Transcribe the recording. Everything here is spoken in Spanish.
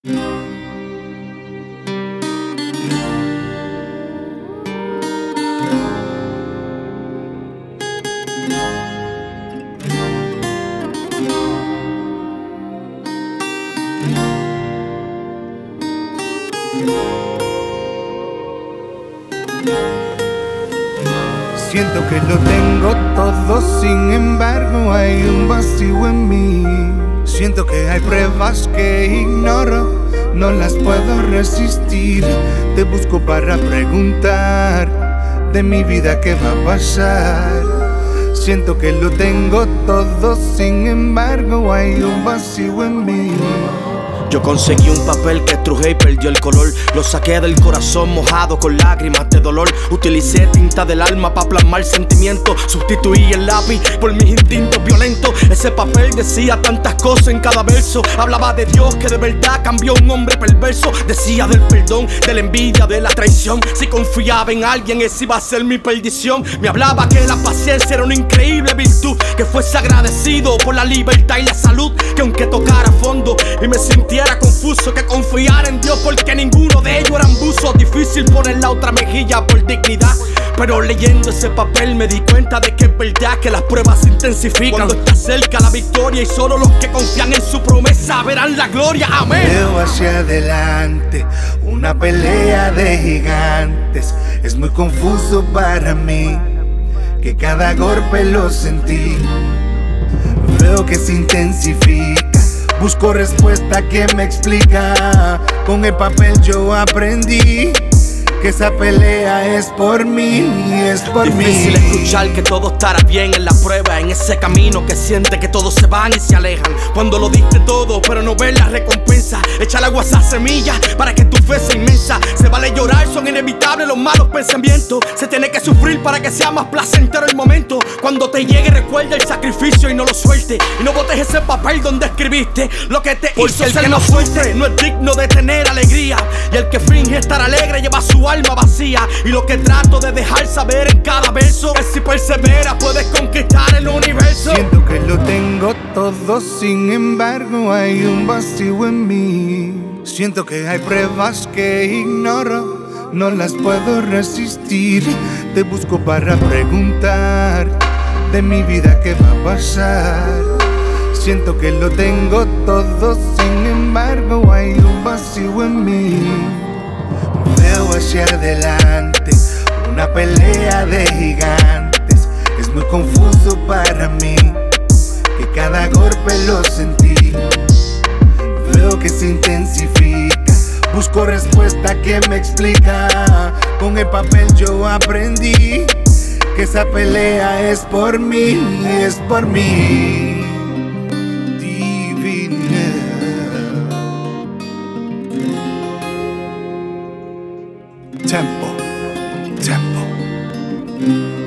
Siento que lo tengo todo, sin embargo hay un vacío en mí. Siento que hay pruebas que ignoro, no las puedo resistir. Te busco para preguntar de mi vida qué va a pasar. Siento que lo tengo todo, sin embargo hay un vacío en mí. Yo conseguí un papel que estrujé y perdió el color. Lo saqué del corazón mojado con lágrimas de dolor. Utilicé tinta del alma para plasmar sentimientos. Sustituí el lápiz por mis instintos violentos. Ese papel decía tantas cosas en cada verso. Hablaba de Dios que de verdad cambió un hombre perverso. Decía del perdón, de la envidia, de la traición. Si confiaba en alguien, esa iba a ser mi perdición. Me hablaba que la paciencia era una increíble virtud, que fuese agradecido por la libertad y la salud, que aunque tocara fondo y me sintiera confuso, que confiara en Dios porque ninguno de ellos eran buzos. Difícil poner la otra mejilla por dignidad, pero leyendo ese papel me di cuenta de que es verdad que las pruebas se intensifican cuando está cerca la victoria, y solo los que confían en su promesa verán la gloria. Amén. Veo hacia adelante una pelea de gigantes. Es muy confuso para mí, que cada golpe lo sentí. Veo que se intensifica. Busco respuesta que me explica. Con el papel yo aprendí que esa pelea es por mí, es por mí. Difícil escuchar que todo estará bien en la prueba, en ese camino que siente que todos se van y se alejan. Cuando lo diste todo, pero no ves la recompensa. Echa agua a esa semilla para que tu fe sea inmensa. Se vale llorar, son inevitables los malos pensamientos. Se tiene que sufrir para que sea más placentero el momento. Cuando te llegue, recuerda el sacrificio y no lo suelte. Y no botes ese papel donde escribiste lo que te hizo el ser que más no fuerte. No es digno de tener alegría, y el que finge estar alegre lleva su alma vacía. Y lo que trato de dejar saber en cada verso es si perseveras puedes conquistar el universo. Siento que lo tengo todo, sin embargo hay un vacío en mí. Siento que hay pruebas que ignoro, no las puedo resistir. Te busco para preguntar de mi vida qué va a pasar. Siento que lo tengo todo, sin embargo hay un vacío en mí. Veo hacia adelante una pelea de gigantes. Es muy confuso para mí, que cada golpe lo sentí. Veo que se intensifica. Busco respuesta que me explica. Con el papel yo aprendí que esa pelea es por mí, es por mí. Tempo, tempo.